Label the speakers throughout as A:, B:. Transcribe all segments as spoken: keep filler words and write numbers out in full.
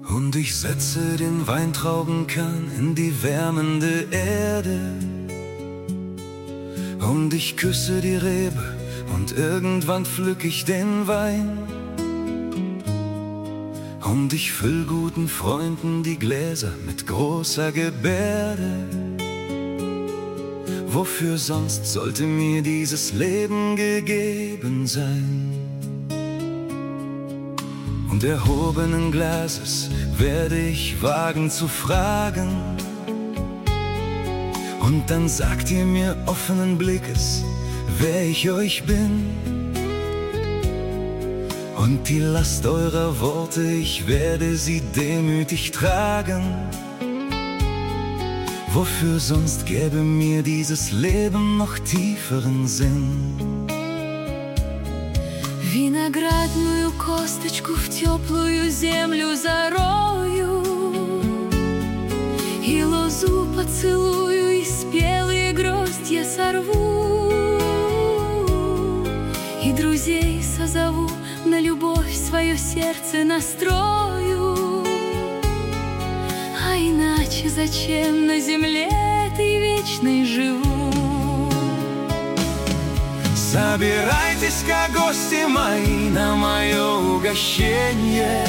A: Und ich setze den Weintraubenkern in die wärmende Erde. Und ich küsse die Rebe und irgendwann pflück ich den Wein. Und ich füll guten Freunden die Gläser mit großer Gebärde. Wofür sonst sollte mir dieses Leben gegeben sein? Und erhobenen Glases werde ich wagen zu fragen. Und dann sagt ihr mir offenen Blickes, wer ich euch bin. Und die Last eurer Worte, ich werde sie demütig tragen. Wofür sonst gäbe mir dieses Leben noch tieferen Sinn?
B: Виноградную косточку в теплую землю зарою, и лозу поцелую, и спелые гроздья сорву, и друзей созову, на любовь свое сердце настрою. А иначе зачем на земле этой вечной живу?
A: Собирайтесь-ка, гости мои, на мое угощение.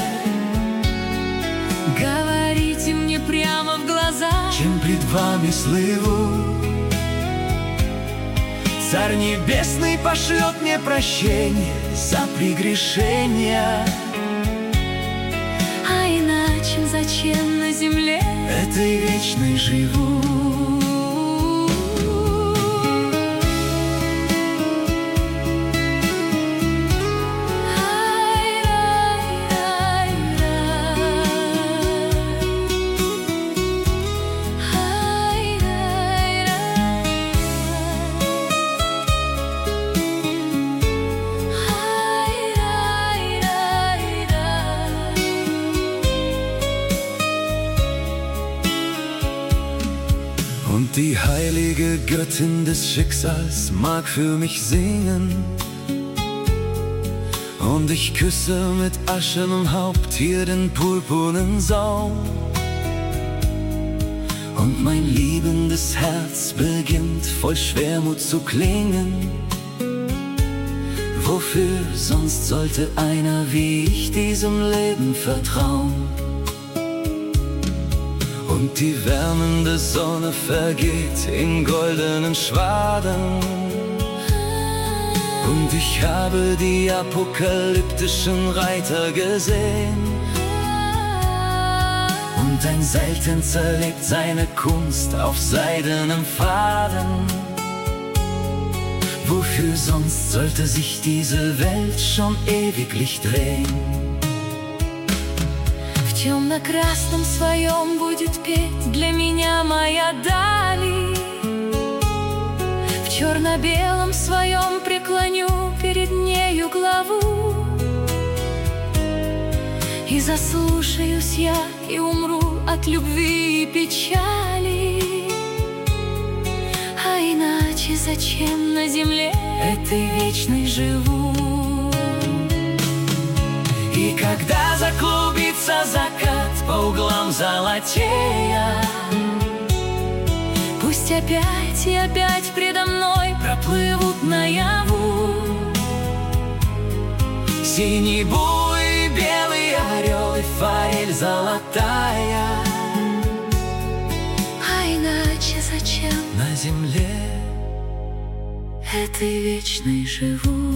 B: Говорите мне прямо в глаза,
A: чем пред вами слыву. Царь Небесный пошлет мне прощение за прегрешения.
B: а иначе зачем на земле
A: этой вечной живу? Und die heilige Göttin des Schicksals mag für mich singen. Und ich küsse mit aschenem Haupt hier den purpurnen Saum. Und mein liebendes Herz beginnt voll Schwermut zu klingen. Wofür sonst sollte einer wie ich diesem Leben vertrauen? Und die wärmende Sonne vergeht in goldenen Schwaden. Und ich habe die apokalyptischen Reiter gesehen. Und ein Seiltänzer lebt seine Kunst auf seidenem Faden. Wofür sonst sollte sich diese Welt schon ewiglich drehen?
B: В темно-красном своем будет петь для меня моя Дали. В черно-белом своем преклоню перед нею главу. И заслушаюсь я, и умру от любви и печали. А иначе зачем на земле этой вечной живу?
A: И когда заклубится закат по углам золотея,
B: пусть опять и опять предо мной проплывут наяву
A: синий буй, белый орел и форель золотая.
B: А иначе зачем
A: на земле
B: этой вечной живу?